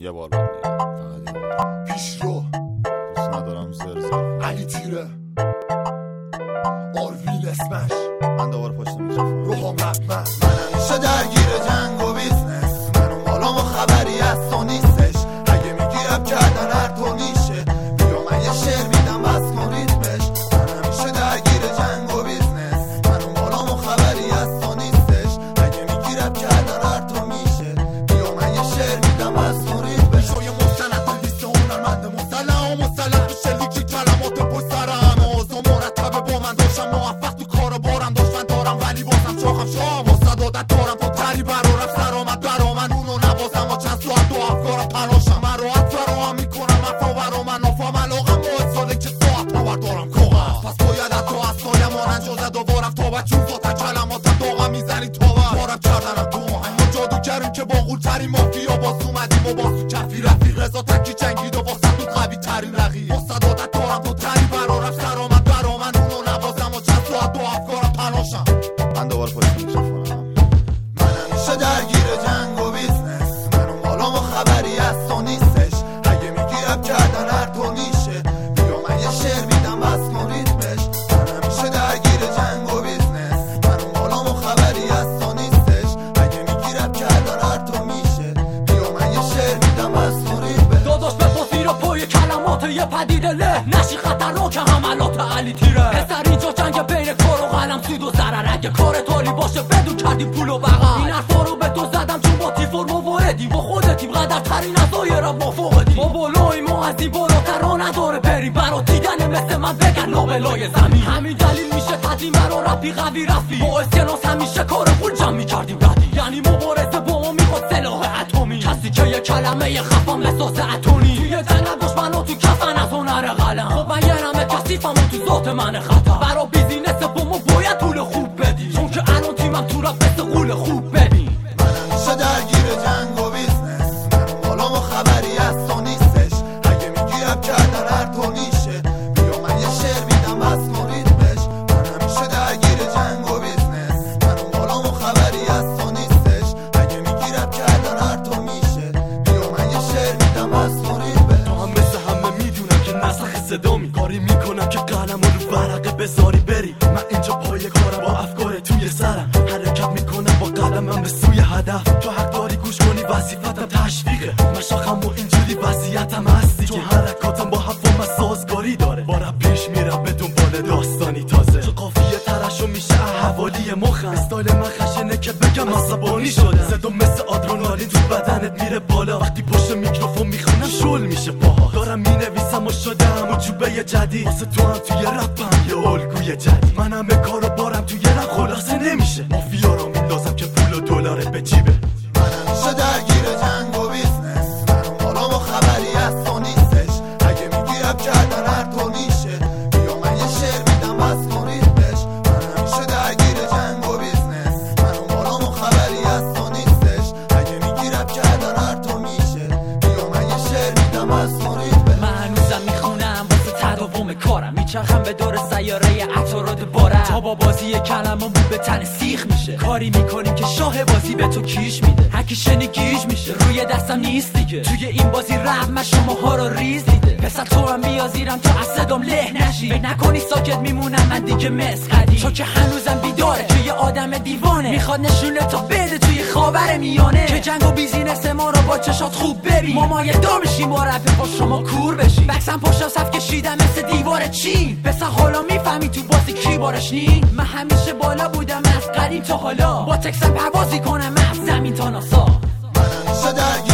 یه بار بعد میگم فقط یه بار. پیش رو دوست ندارم زرزر علی تیره آروین اسمش من دوباره پشت میکروفون روحام رفت من همیشه درگیر جنگ و بیزنس من اون بالام و خبری از تو نیستش اگه میگیرم کردن هر تو نیشه بیا من یه شعر میدم بس کن ریتمش من همیشه درگیر جنگ و بیزنس من اون بالام و خبری از تو نیستش اگه میگیرم کردن هر تو میشه بیا من یه شعر میدم بس کن ریتمش شوی مستند لیست هنرمند مسلح و مسلح تو شلیکی کلمات پسترم اوضاع مرتبه با من داشتم موفق تو کارو بارم داشتن دارم ولی بازم شاخم شام مستدادت دارم تو تری برا رفت سرامت برا من اونو نبازم و چند ساعت دو افکارم پراشم من راحت فراهم میکنم افا برا من نفام علاقم باید ساله که ساعت ها بردارم کوغم پس باید از تو از سایم آرنج و زد و بارم تا بچون زاتن کلماتم داغم میزنی تا بارم کردنم تو ما جادوگریم که با غولترین مافیا باز اومدیم و باز تو کفی رفیق رضا تکی جنگید و واسه تو قوی ترین رقیب مستدادت دارم تو تری برا رفت سرامت برا من اونو نبازم و چند ساعت دو افکارم پراشم من دوباره پشت میکروفونم من همیشه درگیر جنگ و بیزنس من اون بالام و خبری از تو نیستش اگه میگیرم کردن هر تو نیشه بیا من یه شعر میدم بس کن ریتمش من همیشه درگیر جنگ و بیزنس من اون بالام و خبری از تو نیستش اگه میگیرم کردن هر تو میشه بیا من یه شعر میدم بس کن ریتمش داداش به پاسیر پای کلمات یه پدیده له نشی خطرناک حملات علی تیره پسر اینجا جنگ بین کار و قلم سود و ضرر اگه کار تالی باشه بدون کردی پول و بغل این حرفا رو به تو زدم چون با تیفور مواردی با خودتیم قدرترین از دایره ما فوقدی ما بالایی ما از این بالاتر نداره بریم برا دیدن مثل من بگن لابلای زمین همین دلیل میشه تدیم برا رفی قوی رفی با اسکناس همیشه کار خود جمع میکردیم ردی یعنی مبارزه با ما میخواد سلاح اتمی کسی که یه کلمه خفم لساس اتمی توی جنگ دشمنو تو کفن از هنر قلم خب من یه نمه کسیفم و تو ذات من خطا برا بیزینس با ما باید طول خوب بدی چون که الان تیمم تو رفت مثل غول خوب ببین من همیشه درگیر جنگ و بیزنس من اون بالام و خبری از تو نیستش اگه میگیرم کردن هر تو نیشه بیا من یه شعر میدم بس کن ریتمش من همیشه درگیر جنگ و بیزنس من اون بالام و خبری از تو نیستش اگه میگیرم کردن هر تو میشه بیا من یه شعر میدم بس کن ریتمش تو هم مثل همه میدونم که نسخ صدامی کاری میکنم که قلم رو ورقه بذاری بری من اینجا پای کارم با افکار توی سرم حرکت میکنم با قلمم به سوی هدف تو حق داری گوش کنی وظیفتم تشویقه مشاخم و اینجوری وضعیتم هستی چون حرکاتم با حرفم سازگاری داره بارم پیش میرم به دنبال داستانی تازه تو قافیه ترشو میشه حوالی مخم استایل من خشنه که بگم عصبانی شدم صدام مثل آدرنالین تو بدنت میره بالا وقتی پشت میکروفون میخونم شل میشه پاها دارم مینویسم و شدم و جوبه جدید واسه تو هم توی رپم یه الگوی جدید من همه کارو بارم توی رپ خلاصه نمیشه مافیا رو میندازم که پول و دلاره به جیبه من همیشه درگیر جنگ و بیزنس من اون بالام و خبری از تو نیستش اگه میگیرم کردن هر تو نیشه بیا من یه شعر میدم بس کن ریتمش من همیشه درگیر جنگ و بیزنس من اون بالام و خبری از تو نیستش اگه میگیرم کردن هر تو میشه بیا من یه شعر میدم بس کن ریتمش من هنوزم میخونم واسه تداوم کارم میچرخم به دور سیاره عطارد بارم تا با بازی کلممون به تن سیخ میشه کاری میکنیم که شاه بازی به تو کیش میده هرکی شنی گیج میشه روی دستم نیست دیگه توی این بازی رحم شماها رو ریز دیده پسر تو هم بیازیرم تا از صدام له نشی فکر نکنی ساکت میمونم من دیگه مسخری چون که هنوزم بیداره توی آدم دیوانه میخواد نشونه تا بده توی خاور میانه که جنگ و بیزینس ما رو با چشات خوب ببین ما مایه دار میشیم و رپ با شما کور بشیم بکسم پشت صف کشیدم مثل دیوار چین پسر حالا میفهمی تو بازی کی بارش نی من همیشه بالا بودم از قدیم تا حالا با تکسم پروازی کنم از زمین تا ناسا من همیشه درگیر